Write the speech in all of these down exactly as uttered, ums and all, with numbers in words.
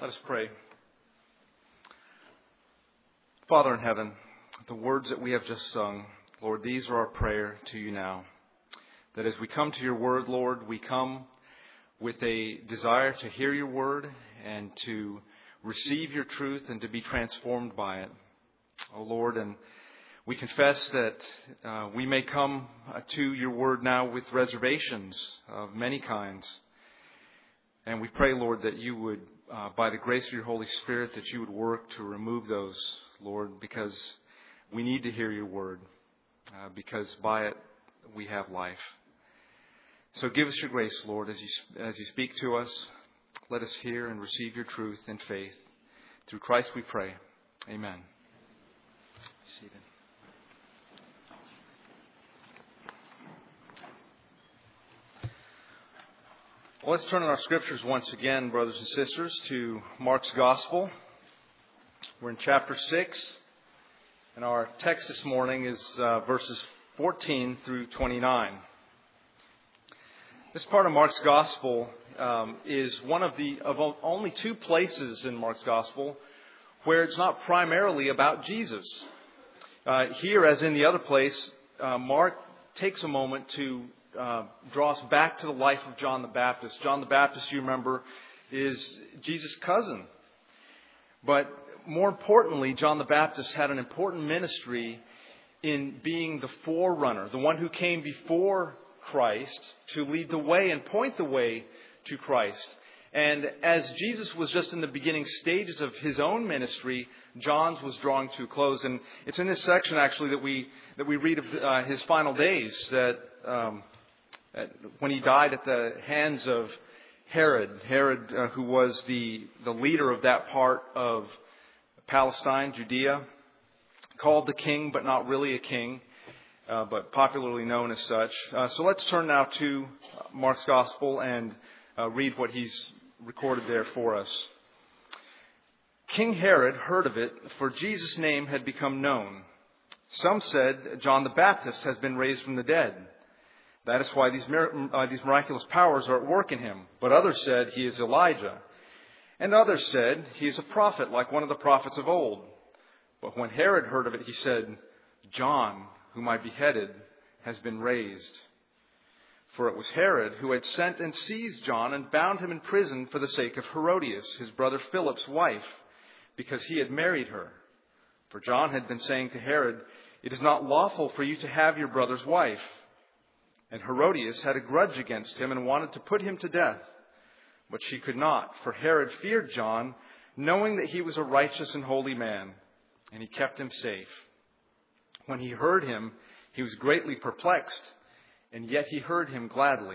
Let us pray. Father in heaven, the words that we have just sung, Lord, these are our prayer to you now. That as we come to your word, Lord, we come with a desire to hear your word and to receive your truth and to be transformed by it. Oh Lord, and we confess that uh, we may come uh, to your word now with reservations of many kinds. And we pray, Lord, that you would, uh, by the grace of your Holy Spirit, that you would work to remove those, Lord, because we need to hear your word, uh, because by it we have life. So give us your grace, Lord, as you, as you speak to us. Let us hear and receive your truth in faith. Through Christ we pray. Amen. Be seated. Well, let's turn in our scriptures once again, brothers and sisters, to Mark's Gospel. We're in chapter six, and our text this morning is uh, verses fourteen through twenty-nine. This part of Mark's Gospel um, is one of the of only two places in Mark's Gospel where it's not primarily about Jesus. Uh, here, as in the other place, uh, Mark takes a moment to Uh, draw us back to the life of John the Baptist. John the Baptist, you remember, is Jesus' cousin. But more importantly, John the Baptist had an important ministry in being the forerunner, the one who came before Christ to lead the way and point the way to Christ. And as Jesus was just in the beginning stages of his own ministry, John's was drawing to a close. And it's in this section, actually, that we that we read of uh, his final days, that Um, when he died at the hands of Herod, Herod uh, who was the, the leader of that part of Palestine, Judea, called the king, but not really a king, uh, but popularly known as such. Uh, so let's turn now to Mark's Gospel and uh, read what he's recorded there for us. King Herod heard of it, for Jesus' name had become known. Some said, John the Baptist has been raised from the dead. That is why these, uh, these miraculous powers are at work in him. But others said he is Elijah. And others said he is a prophet, like one of the prophets of old. But when Herod heard of it, he said, John, whom I beheaded, has been raised. For it was Herod who had sent and seized John and bound him in prison for the sake of Herodias, his brother Philip's wife, because he had married her. For John had been saying to Herod, it is not lawful for you to have your brother's wife. And Herodias had a grudge against him and wanted to put him to death. But she could not, for Herod feared John, knowing that he was a righteous and holy man, and he kept him safe. When he heard him, he was greatly perplexed, and yet he heard him gladly.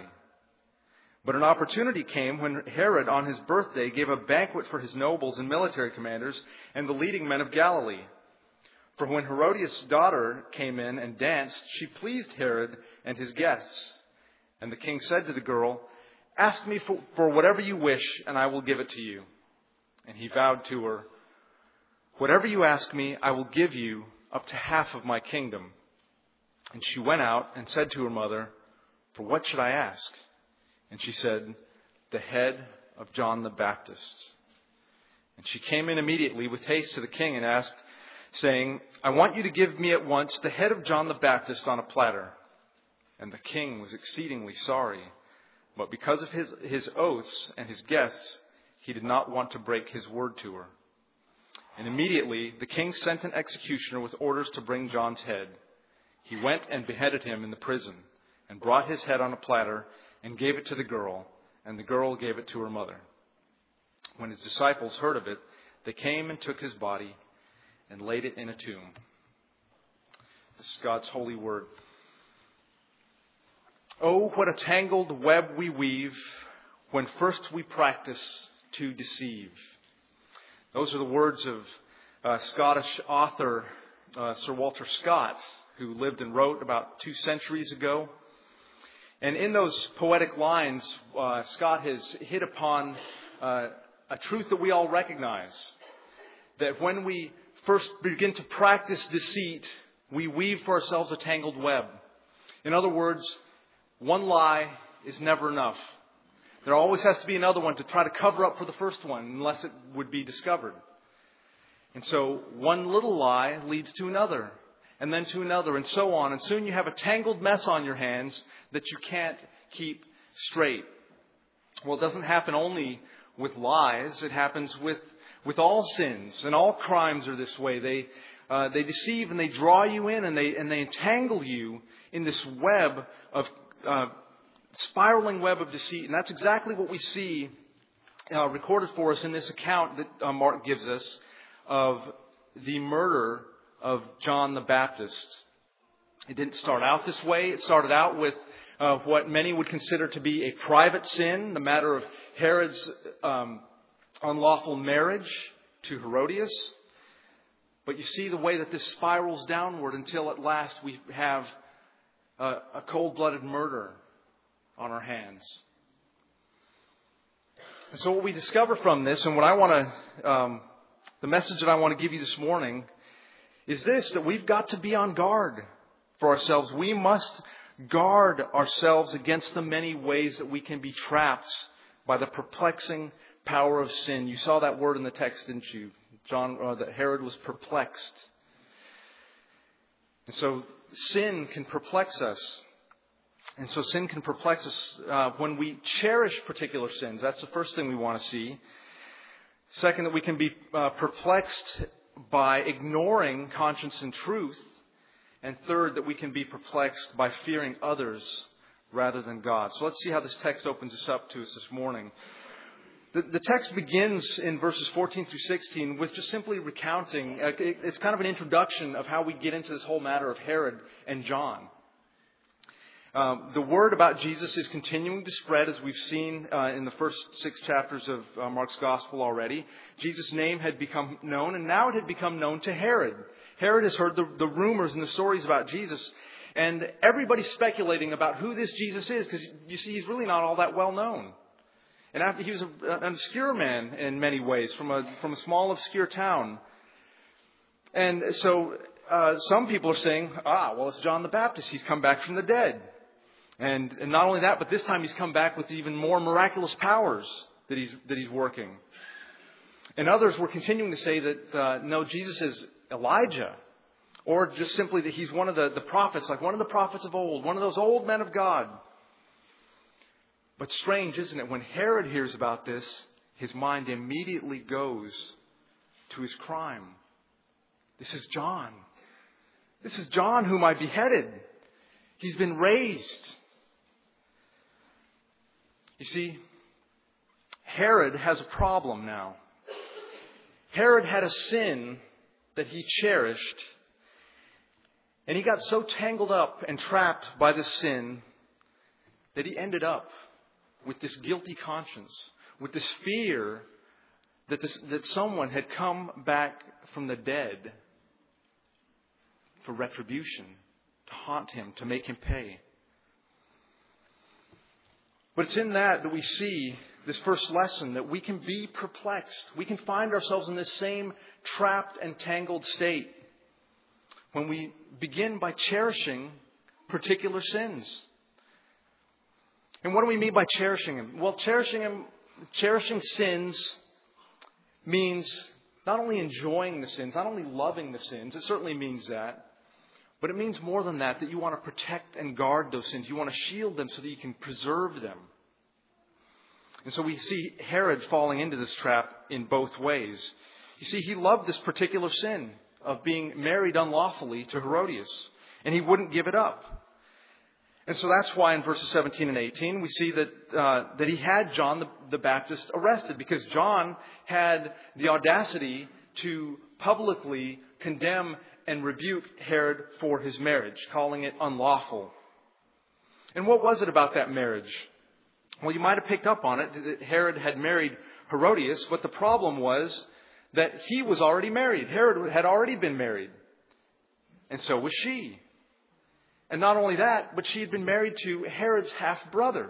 But an opportunity came when Herod, on his birthday, gave a banquet for his nobles and military commanders and the leading men of Galilee. For when Herodias' daughter came in and danced, she pleased Herod and his guests. And the king said to the girl, ask me for, for whatever you wish, and I will give it to you. And he vowed to her, whatever you ask me, I will give you up to half of my kingdom. And she went out and said to her mother, for what should I ask? And she said, the head of John the Baptist. And she came in immediately with haste to the king and asked, saying, I want you to give me at once the head of John the Baptist on a platter. And the king was exceedingly sorry, but because of his, his oaths and his guests, he did not want to break his word to her. And immediately the king sent an executioner with orders to bring John's head. He went and beheaded him in the prison, and brought his head on a platter, and gave it to the girl, and the girl gave it to her mother. When his disciples heard of it, they came and took his body, and laid it in a tomb. This is God's holy word. Oh, what a tangled web we weave when first we practice to deceive. Those are the words of uh, Scottish author uh, Sir Walter Scott, who lived and wrote about two centuries ago. And in those poetic lines, uh, Scott has hit upon uh, a truth that we all recognize. That when we first begin to practice deceit, we weave for ourselves a tangled web. In other words, one lie is never enough. There always has to be another one to try to cover up for the first one, unless it would be discovered. And so one little lie leads to another, and then to another, and so on. And soon you have a tangled mess on your hands that you can't keep straight. Well, it doesn't happen only with lies. It happens with, with all sins, and all crimes are this way. They uh, they deceive and they draw you in, and they and they entangle you in this web of uh, spiraling web of deceit. And that's exactly what we see uh, recorded for us in this account that uh, Mark gives us of the murder of John the Baptist. It didn't start out this way. It started out with uh, what many would consider to be a private sin, the matter of Herod's um, unlawful marriage to Herodias. But you see the way that this spirals downward until at last we have a, a cold-blooded murder on our hands. And so what we discover from this, and what I want to, um, the message that I want to give you this morning is this, that we've got to be on guard for ourselves. We must guard ourselves against the many ways that we can be trapped by the perplexing power of sin. You saw that word in the text, didn't you? John, uh, that Herod was perplexed. And so sin can perplex us. And so sin can perplex us uh, when we cherish particular sins. That's the first thing we want to see. Second, that we can be uh, perplexed by ignoring conscience and truth. And third, that we can be perplexed by fearing others rather than God. So let's see how this text opens us up to us this morning. The, the text begins in verses fourteen through sixteen with just simply recounting. Uh, it, it's kind of an introduction of how we get into this whole matter of Herod and John. Um, the word about Jesus is continuing to spread, as we've seen uh, in the first six chapters of uh, Mark's Gospel already. Jesus' name had become known, and now it had become known to Herod. Herod has heard the, the rumors and the stories about Jesus, and everybody's speculating about who this Jesus is, because you see, he's really not all that well known. And after, he was a, an obscure man in many ways, from a from a small, obscure town. And so uh, some people are saying, ah, well, it's John the Baptist. He's come back from the dead. And, and not only that, but this time he's come back with even more miraculous powers that he's that he's working. And others were continuing to say that, uh, no, Jesus is Elijah. Or just simply that he's one of the, the prophets, like one of the prophets of old, one of those old men of God. But strange, isn't it? When Herod hears about this, his mind immediately goes to his crime. This is John. This is John whom I beheaded. He's been raised. You see, Herod has a problem now. Herod had a sin that he cherished. And he got so tangled up and trapped by this sin that he ended up with this guilty conscience, with this fear that this, that someone had come back from the dead for retribution, to haunt him, to make him pay. But it's in that that we see this first lesson, that we can be perplexed. We can find ourselves in this same trapped and tangled state when we begin by cherishing particular sins. And what do we mean by cherishing them? Well, cherishing them, cherishing sins means not only enjoying the sins, not only loving the sins. It certainly means that. But it means more than that, that you want to protect and guard those sins. You want to shield them so that you can preserve them. And so we see Herod falling into this trap in both ways. You see, he loved this particular sin of being married unlawfully to Herodias, and he wouldn't give it up. And so that's why in verses seventeen and eighteen we see that uh, that he had John the, the Baptist arrested, because John had the audacity to publicly condemn and rebuke Herod for his marriage, calling it unlawful. And what was it about that marriage? Well, you might have picked up on it that Herod had married Herodias, but the problem was that he was already married. Herod had already been married. And so was she. And not only that, but she had been married to Herod's half-brother.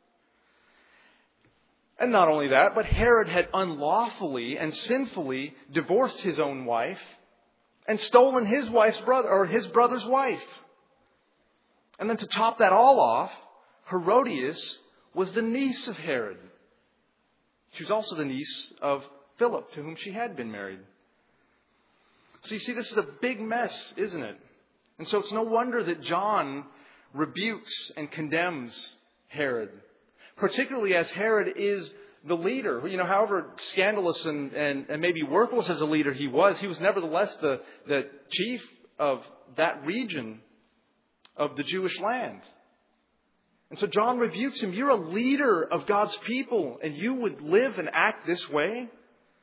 And not only that, but Herod had unlawfully and sinfully divorced his own wife and stolen his wife's brother, or his brother's wife. And then to top that all off, Herodias was the niece of Herod. She was also the niece of Philip, to whom she had been married. So you see, this is a big mess, isn't it? And so it's no wonder that John rebukes and condemns Herod, particularly as Herod is the leader. You know, however scandalous and, and, and maybe worthless as a leader he was, he was nevertheless the, the chief of that region of the Jewish land. And so John rebukes him. You're a leader of God's people, and you would live and act this way?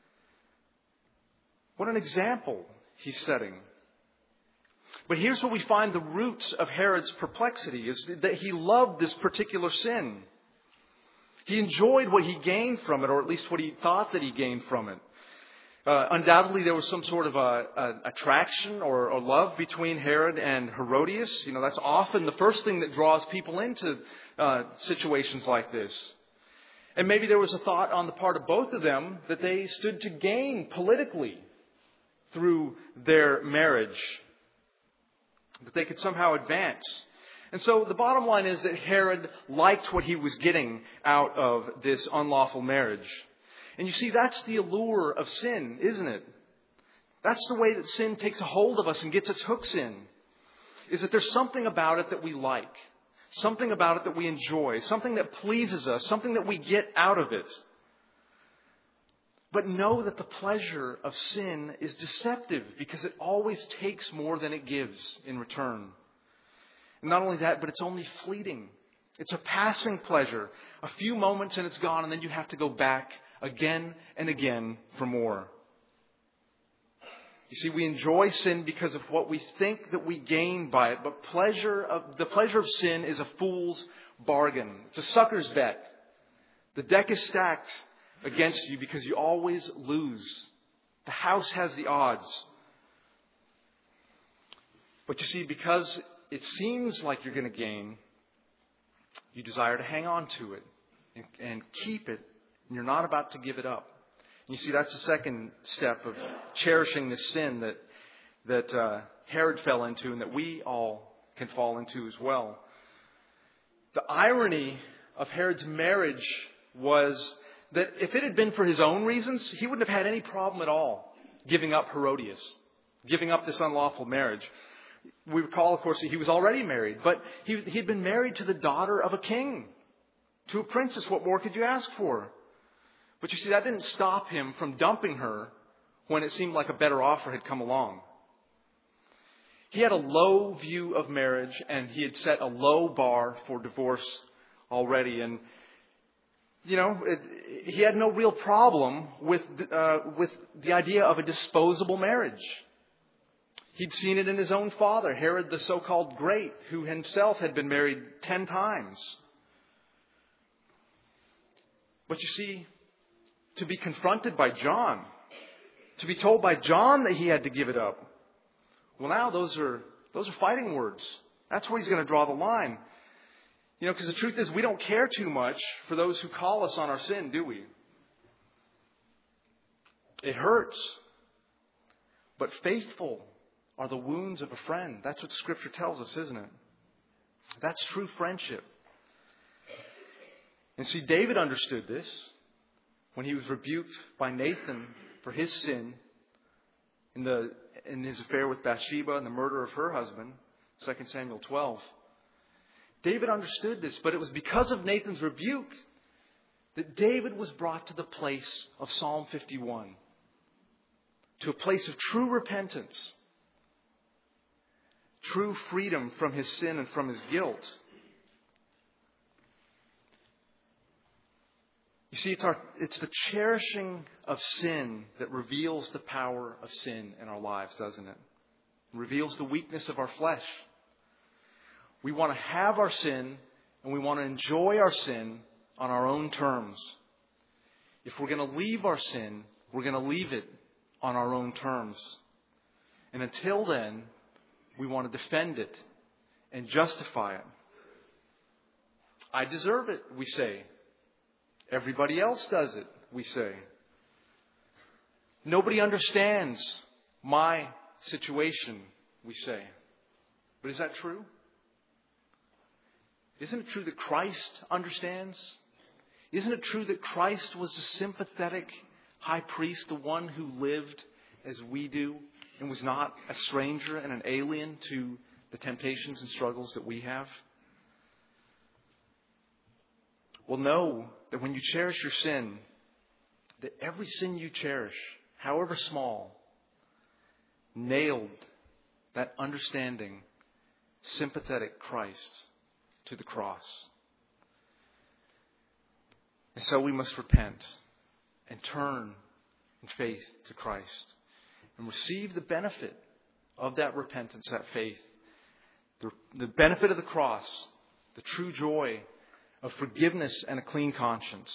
What an example he's setting. But here's where we find the roots of Herod's perplexity, is that he loved this particular sin. He enjoyed what he gained from it, or at least what he thought that he gained from it. Uh, undoubtedly, there was some sort of a, a attraction or, or love between Herod and Herodias. You know, that's often the first thing that draws people into uh, situations like this. And maybe there was a thought on the part of both of them that they stood to gain politically through their marriage, that they could somehow advance. And so the bottom line is that Herod liked what he was getting out of this unlawful marriage. And you see, that's the allure of sin, isn't it? That's the way that sin takes a hold of us and gets its hooks in. Is that there's something about it that we like. Something about it that we enjoy. Something that pleases us. Something that we get out of it. But know that the pleasure of sin is deceptive, because it always takes more than it gives in return. And not only that, but it's only fleeting. It's a passing pleasure. A few moments and it's gone, and then you have to go back again and again for more. You see, we enjoy sin because of what we think that we gain by it, but pleasure of the pleasure of sin is a fool's bargain. It's a sucker's bet. The deck is stacked against you because you always lose. The house has the odds. But you see, because it seems like you're going to gain, you desire to hang on to it and, and keep it, and you're not about to give it up. And you see, that's the second step of cherishing this sin that that uh, Herod fell into, and that we all can fall into as well. The irony of Herod's marriage was that if it had been for his own reasons, he wouldn't have had any problem at all giving up Herodias, giving up this unlawful marriage. We recall, of course, that he was already married, but he he had been married to the daughter of a king, to a princess. What more could you ask for? But you see, that didn't stop him from dumping her when it seemed like a better offer had come along. He had a low view of marriage, and he had set a low bar for divorce already. And, you know, it, he had no real problem with uh, with the idea of a disposable marriage. He'd seen it in his own father, Herod the so-called Great, who himself had been married ten times. But you see, to be confronted by John, to be told by John that he had to give it up, well, now those are those are fighting words. That's where he's going to draw the line. You know, because the truth is, we don't care too much for those who call us on our sin, do we? It hurts. But faithful are the wounds of a friend. That's what Scripture tells us, isn't it? That's true friendship. And see, David understood this when he was rebuked by Nathan for his sin in the in his affair with Bathsheba and the murder of her husband, Second Samuel twelve. David understood this, but it was because of Nathan's rebuke that David was brought to the place of Psalm fifty-one, to a place of true repentance, true freedom from his sin and from his guilt. You see, it's our it's the cherishing of sin that reveals the power of sin in our lives, doesn't it? It reveals the weakness of our flesh. We want to have our sin, and we want to enjoy our sin on our own terms. If we're going to leave our sin, we're going to leave it on our own terms. And until then, we want to defend it and justify it. I deserve it, we say. Everybody else does it, we say. Nobody understands my situation, we say. But is that true? Isn't it true that Christ understands? Isn't it true that Christ was a sympathetic high priest, the one who lived as we do and was not a stranger and an alien to the temptations and struggles that we have? Well, know that when you cherish your sin, that every sin you cherish, however small, nailed that understanding, sympathetic Christ to the cross. And so we must repent and turn in faith to Christ and receive the benefit of that repentance, that faith, the, the benefit of the cross, the true joy of forgiveness and a clean conscience.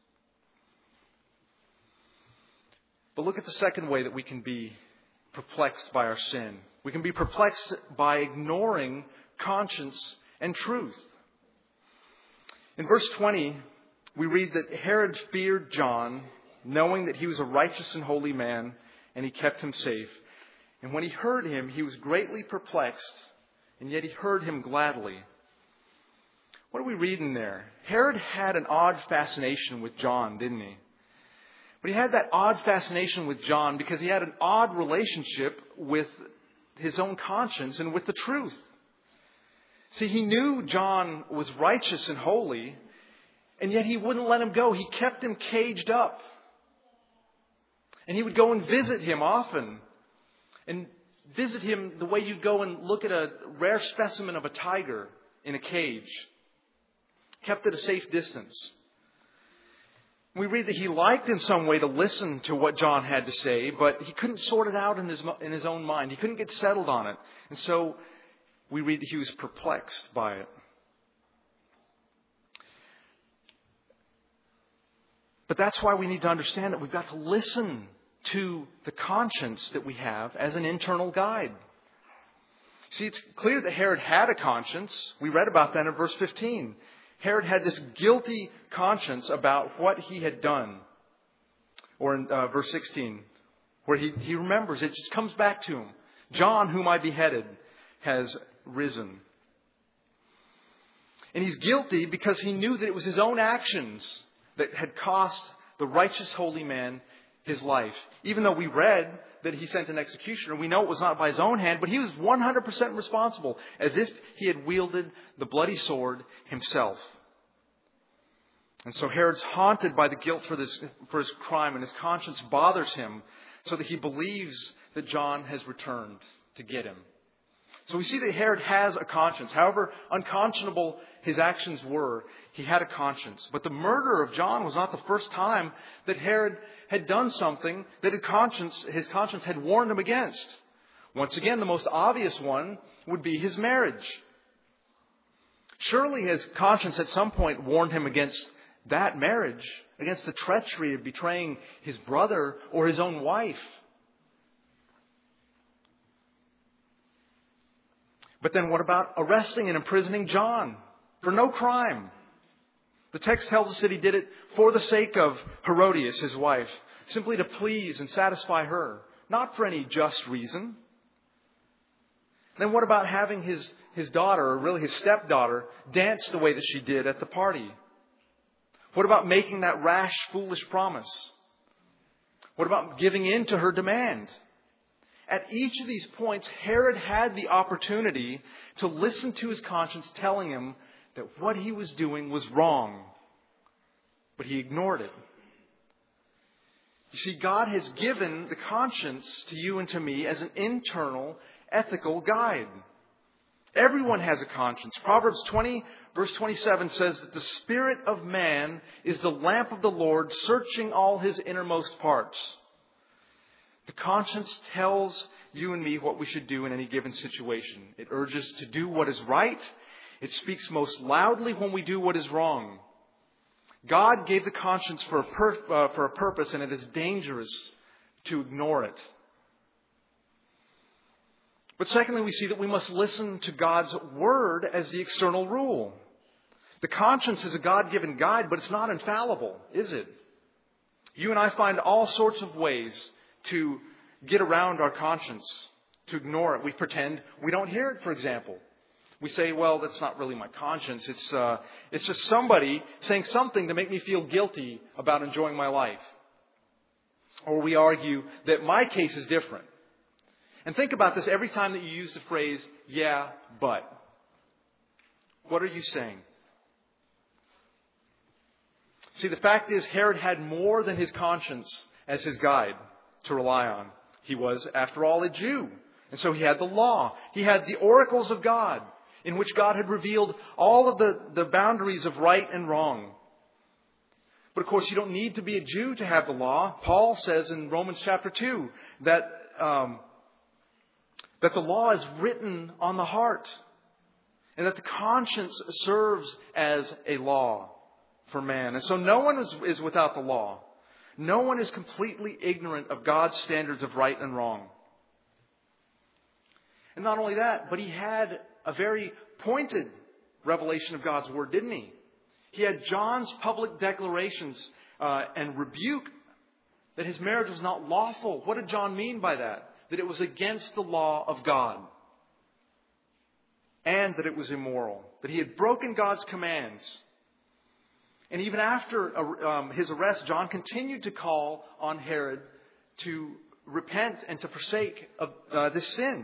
But look at the second way that we can be perplexed by our sin. We can be perplexed by ignoring conscience and truth. In verse twenty, we read that Herod feared John, knowing that he was a righteous and holy man, and he kept him safe. And when he heard him, he was greatly perplexed, and yet he heard him gladly. What are we reading there? Herod had an odd fascination with John, didn't he? But he had that odd fascination with John because he had an odd relationship with his own conscience and with the truth. See, he knew John was righteous and holy, and yet he wouldn't let him go. He kept him caged up. And he would go and visit him often. And visit him the way you'd go and look at a rare specimen of a tiger in a cage. Kept at a safe distance. We read that he liked in some way to listen to what John had to say, but he couldn't sort it out in his, in his own mind. He couldn't get settled on it. And so we read that he was perplexed by it. But that's why we need to understand that we've got to listen to the conscience that we have as an internal guide. See, it's clear that Herod had a conscience. We read about that in verse fifteen. Herod had this guilty conscience about what he had done. Or in uh, verse sixteen, where he, he remembers, it just comes back to him. John, whom I beheaded, has risen. And he's guilty because he knew that it was his own actions that had cost the righteous holy man his life. Even though we read that he sent an executioner, we know it was not by his own hand, but he was one hundred percent responsible, as if he had wielded the bloody sword himself. And so Herod's haunted by the guilt for this, for his crime, and his conscience bothers him so that he believes that John has returned to get him. So we see that Herod has a conscience. However unconscionable his actions were, he had a conscience. But the murder of John was not the first time that Herod had done something that his conscience, his conscience had warned him against. Once again, the most obvious one would be his marriage. Surely his conscience at some point warned him against that marriage, against the treachery of betraying his brother or his own wife. But then what about arresting and imprisoning John for no crime? The text tells us that he did it for the sake of Herodias, his wife, simply to please and satisfy her, not for any just reason. Then what about having his, his daughter, or really his stepdaughter, dance the way that she did at the party? What about making that rash, foolish promise? What about giving in to her demand? At each of these points, Herod had the opportunity to listen to his conscience telling him that what he was doing was wrong. But he ignored it. You see, God has given the conscience to you and to me as an internal ethical guide. Everyone has a conscience. Proverbs twenty, verse twenty-seven says that the spirit of man is the lamp of the Lord, searching all his innermost parts. The conscience tells you and me what we should do in any given situation. It urges to do what is right. It speaks most loudly when we do what is wrong. God gave the conscience for a, pur- uh, for a purpose, and it is dangerous to ignore it. But secondly, we see that we must listen to God's word as the external rule. The conscience is a God-given guide, but it's not infallible, is it? You and I find all sorts of ways to get around our conscience, to ignore it. We pretend we don't hear it, for example. We say, well, that's not really my conscience. It's, uh, it's just somebody saying something to make me feel guilty about enjoying my life. Or we argue that my case is different. And think about this every time that you use the phrase, yeah, but. What are you saying? See, the fact is, Herod had more than his conscience as his guide to rely on. He was, after all, a Jew. And so he had the law. He had the oracles of God, in which God had revealed all of the, the boundaries of right and wrong. But of course, you don't need to be a Jew to have the law. Paul says in Romans chapter two that, um, that the law is written on the heart. And that the conscience serves as a law for man. And so no one is, is without the law. No one is completely ignorant of God's standards of right and wrong. And not only that, but he had a very pointed revelation of God's Word, didn't he? He had John's public declarations uh, and rebuke that his marriage was not lawful. What did John mean by that? That it was against the law of God. And that it was immoral. That he had broken God's commands. And even after um, his arrest, John continued to call on Herod to repent and to forsake of, uh, this sin.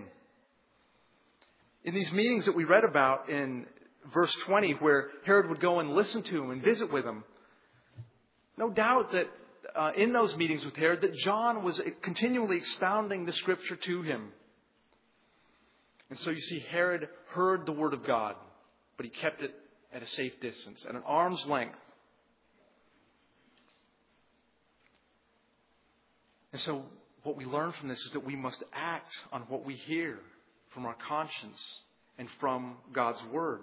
In these meetings that we read about in verse twenty, where Herod would go and listen to him and visit with him, no doubt that uh, in those meetings with Herod, that John was continually expounding the Scripture to him. And so you see, Herod heard the Word of God, but he kept it at a safe distance, at an arm's length. And so what we learn from this is that we must act on what we hear from our conscience and from God's Word.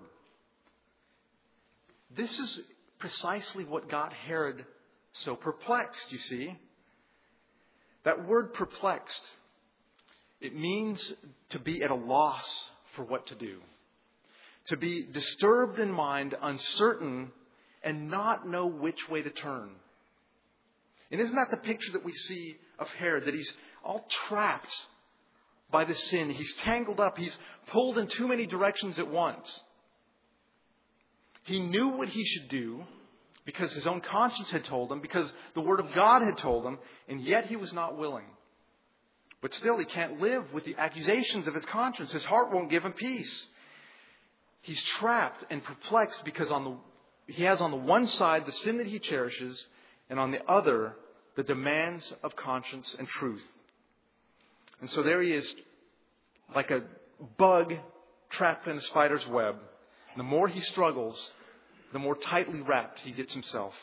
This is precisely what got Herod so perplexed, you see. That word perplexed, it means to be at a loss for what to do. To be disturbed in mind, uncertain, and not know which way to turn. And isn't that the picture that we see of Herod? That he's all trapped by the sin. He's tangled up. He's pulled in too many directions at once. He knew what he should do because his own conscience had told him, because the Word of God had told him, and yet he was not willing. But still, he can't live with the accusations of his conscience. His heart won't give him peace. He's trapped and perplexed because on the, he has on the one side the sin that he cherishes, and on the other, the demands of conscience and truth. And so there he is, like a bug trapped in a spider's web. And the more he struggles, the more tightly wrapped he gets himself.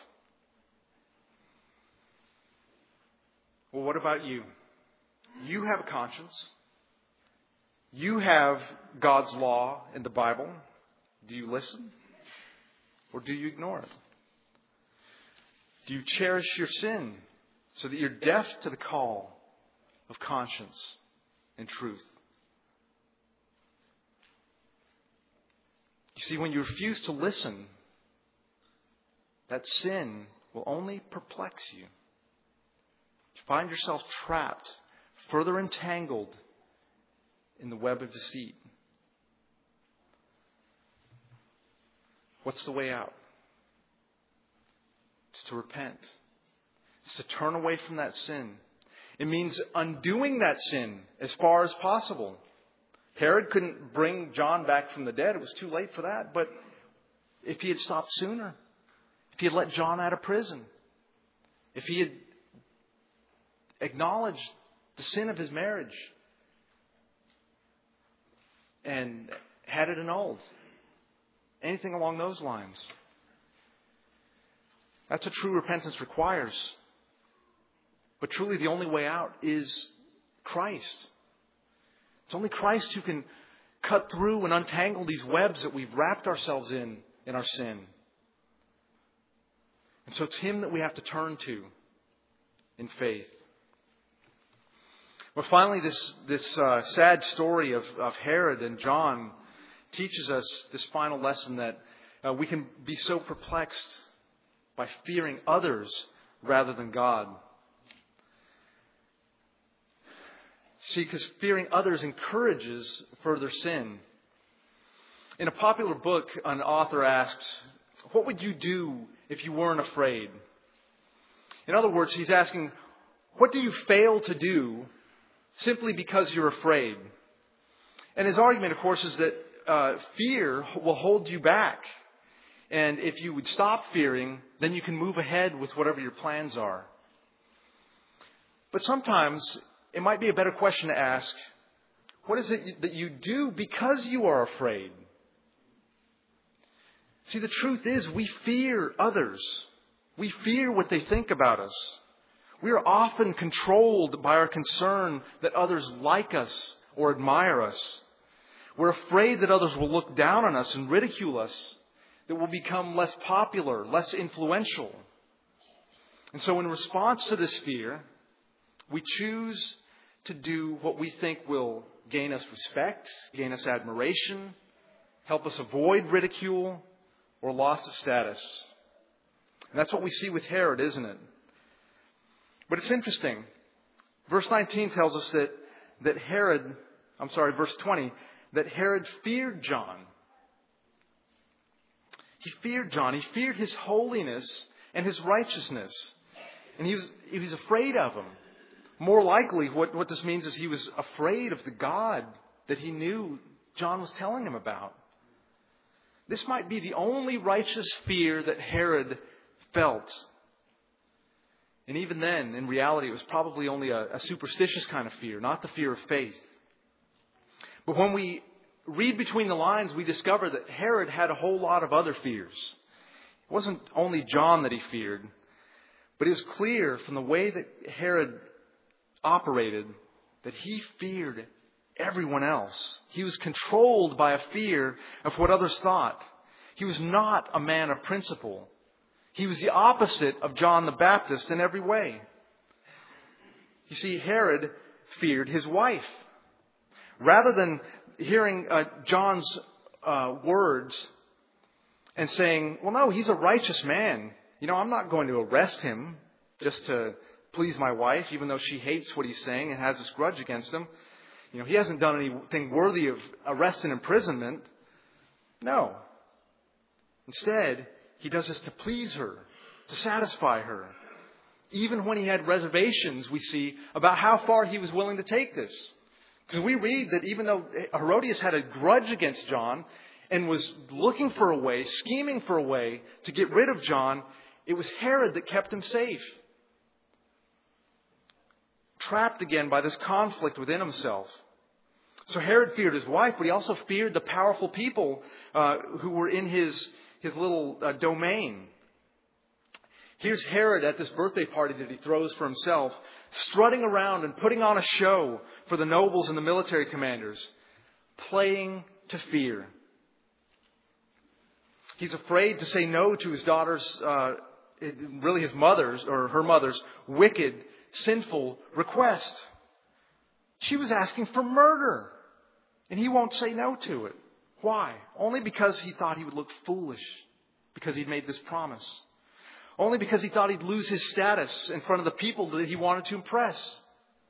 Well, what about you? You have a conscience. You have God's law in the Bible. Do you listen? Or do you ignore it? Do you cherish your sin so that you're deaf to the call of conscience and truth? You see, when you refuse to listen, that sin will only perplex you. You find yourself trapped, further entangled in the web of deceit. What's the way out? It's to repent. It's to turn away from that sin. It means undoing that sin as far as possible. Herod couldn't bring John back from the dead. It was too late for that. But if he had stopped sooner, if he had let John out of prison, if he had acknowledged the sin of his marriage and had it annulled, anything along those lines, that's what true repentance requires. But truly the only way out is Christ. It's only Christ who can cut through and untangle these webs that we've wrapped ourselves in in our sin. And so it's Him that we have to turn to in faith. Well, finally, this, this uh, sad story of, of Herod and John teaches us this final lesson that uh, we can be so perplexed by fearing others rather than God. See, because fearing others encourages further sin. In a popular book, an author asks, what would you do if you weren't afraid? In other words, he's asking, what do you fail to do simply because you're afraid? And his argument, of course, is that uh, fear will hold you back. And if you would stop fearing, then you can move ahead with whatever your plans are. But sometimes it might be a better question to ask, what is it that you do because you are afraid? See, the truth is we fear others. We fear what they think about us. We are often controlled by our concern that others like us or admire us. We're afraid that others will look down on us and ridicule us, that we'll become less popular, less influential. And so in response to this fear, we choose to do what we think will gain us respect, gain us admiration, help us avoid ridicule or loss of status. And that's what we see with Herod, isn't it? But it's interesting. Verse nineteen tells us that, that Herod, I'm sorry, verse twenty, that Herod feared John. He feared John. He feared his holiness and his righteousness. And he was, he was afraid of him. More likely, what, what this means is he was afraid of the God that he knew John was telling him about. This might be the only righteous fear that Herod felt. And even then, in reality, it was probably only a, a superstitious kind of fear, not the fear of faith. But when we read between the lines, we discover that Herod had a whole lot of other fears. It wasn't only John that he feared, but it was clear from the way that Herod operated that he feared everyone else. He was controlled by a fear of what others thought. He was not a man of principle. He was the opposite of John the Baptist in every way. You see, Herod feared his wife. Rather than hearing uh, John's uh, words and saying, well, no, he's a righteous man. You know, I'm not going to arrest him just to please my wife, even though she hates what he's saying and has this grudge against him. You know, he hasn't done anything worthy of arrest and imprisonment. No. Instead, he does this to please her, to satisfy her. Even when he had reservations, we see, about how far he was willing to take this. Because we read that even though Herodias had a grudge against John and was looking for a way, scheming for a way to get rid of John, it was Herod that kept him safe. Trapped again by this conflict within himself. So Herod feared his wife, but he also feared the powerful people uh, who were in his, his little uh, domain. Here's Herod at this birthday party that he throws for himself, strutting around and putting on a show for the nobles and the military commanders, playing to fear. He's afraid to say no to his daughter's, uh, really his mother's, or her mother's, wicked, sinful request. She was asking for murder, and he won't say no to it. Why? Only because he thought he would look foolish because he'd made this promise. Only because he thought he'd lose his status in front of the people that he wanted to impress.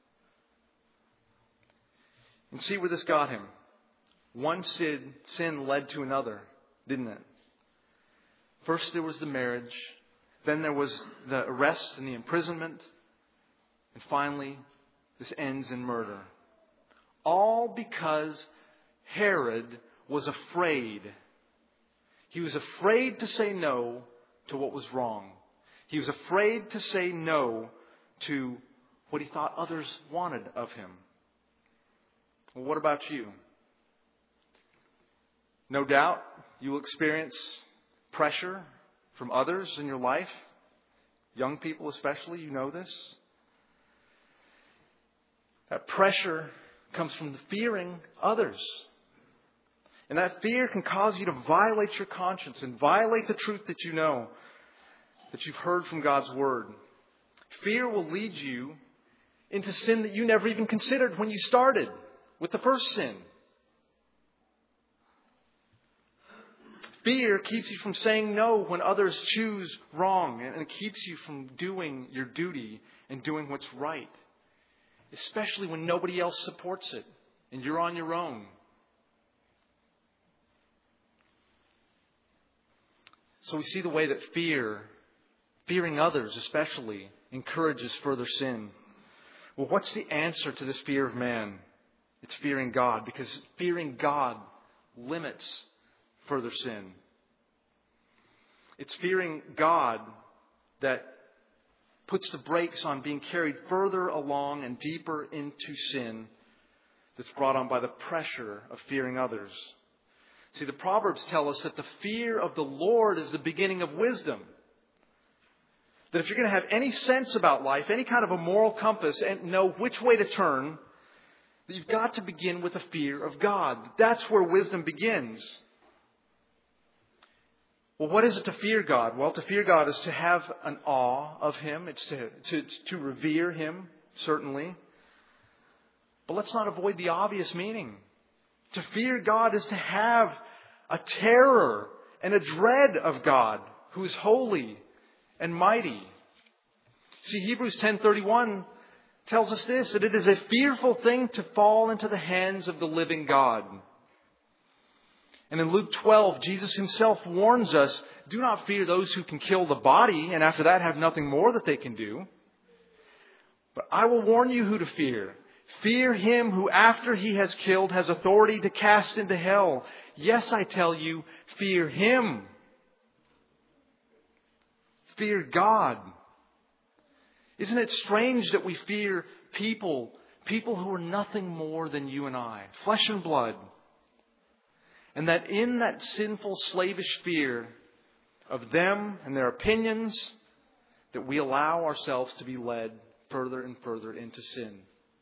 And see where this got him. One sin, sin led to another, didn't it? First there was the marriage. Then there was the arrest and the imprisonment. And finally, this ends in murder. All because Herod was afraid. He was afraid to say no to what was wrong. He was afraid to say no to what he thought others wanted of him. Well, what about you? No doubt you will experience pressure from others in your life. Young people especially, you know this. That pressure comes from the fearing others. And that fear can cause you to violate your conscience and violate the truth that you know, that you've heard from God's Word. Fear will lead you into sin that you never even considered when you started with the first sin. Fear keeps you from saying no when others choose wrong, and it keeps you from doing your duty and doing what's right. Especially when nobody else supports it and you're on your own. So we see the way that fear, fearing others especially, encourages further sin. Well, what's the answer to this fear of man? It's fearing God, because fearing God limits further sin. It's fearing God that puts the brakes on being carried further along and deeper into sin that's brought on by the pressure of fearing others. See, the Proverbs tell us that the fear of the Lord is the beginning of wisdom. That if you're going to have any sense about life, any kind of a moral compass, and know which way to turn, that you've got to begin with a fear of God. That's where wisdom begins. Well, what is it to fear God? Well, to fear God is to have an awe of Him. It's to, to, to revere Him, certainly. But let's not avoid the obvious meaning. To fear God is to have a terror and a dread of God, who is holy and mighty. See, Hebrews ten thirty-one tells us this, that it is a fearful thing to fall into the hands of the living God. And in Luke twelve, Jesus Himself warns us, do not fear those who can kill the body, and after that have nothing more that they can do. But I will warn you who to fear. Fear Him who, after He has killed, has authority to cast into hell. Yes, I tell you, fear Him. Fear God. Isn't it strange that we fear people, people who are nothing more than you and I, flesh and blood, and that in that sinful, slavish fear of them and their opinions, that we allow ourselves to be led further and further into sin.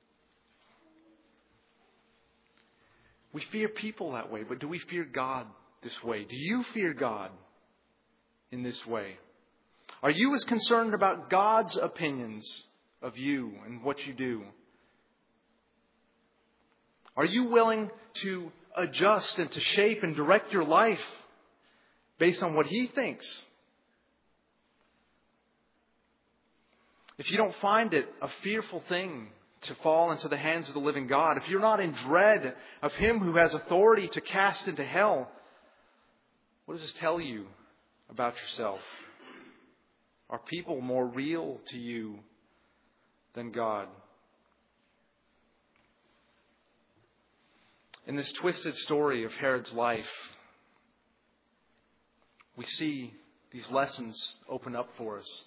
We fear people that way, but do we fear God this way? Do you fear God in this way? Are you as concerned about God's opinions of you and what you do? Are you willing to adjust and to shape and direct your life based on what He thinks? If you don't find it a fearful thing to fall into the hands of the living God, if you're not in dread of Him who has authority to cast into hell, what does this tell you about yourself? Are people more real to you than God? In this twisted story of Herod's life, we see these lessons open up for us.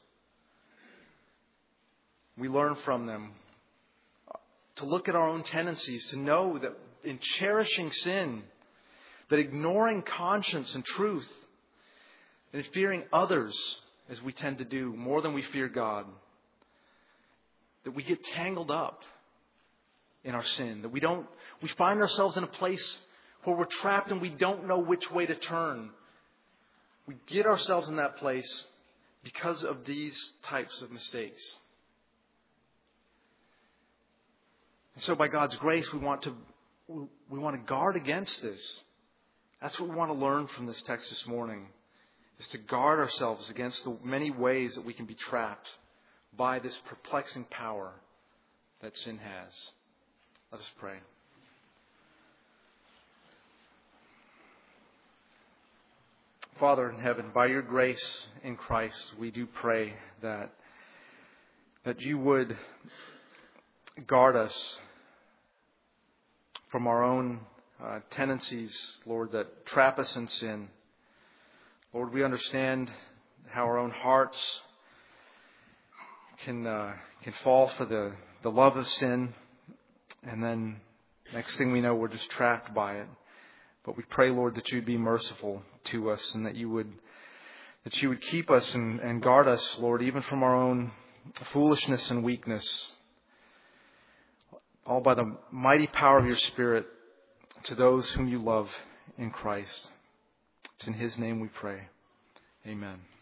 We learn from them to look at our own tendencies, to know that in cherishing sin, that ignoring conscience and truth, and fearing others, as we tend to do, more than we fear God, that we get tangled up in our sin, that we don't, we find ourselves in a place where we're trapped and we don't know which way to turn. We get ourselves in that place because of these types of mistakes. And so by God's grace, we want to we want to guard against this. That's what we want to learn from this text this morning, is to guard ourselves against the many ways that we can be trapped by this perplexing power that sin has. Let us pray. Father in heaven, by your grace in Christ, we do pray that that you would guard us from our own uh, tendencies, Lord, that trap us in sin. Lord, we understand how our own hearts can uh, can fall for the, the love of sin, and then next thing we know, we're just trapped by it. But we pray, Lord, that you'd be merciful to us, and that you would that you would keep us and, and guard us, Lord, even from our own foolishness and weakness, all by the mighty power of your Spirit, to those whom you love in Christ. It's in His name we pray. Amen.